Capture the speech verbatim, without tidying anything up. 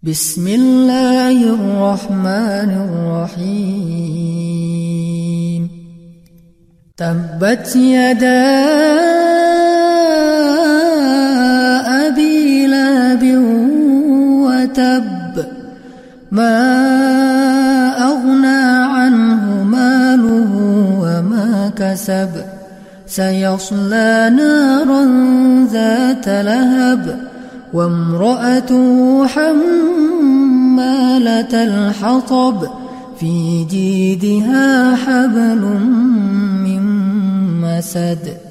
بسم الله الرحمن الرحيم تبت يدا أبي لهب وتب ما أغنى عنه ماله وما كسب سيصلى نارا ذات لهب وامرأته حمالة الحطب في جيدها حبل من مسد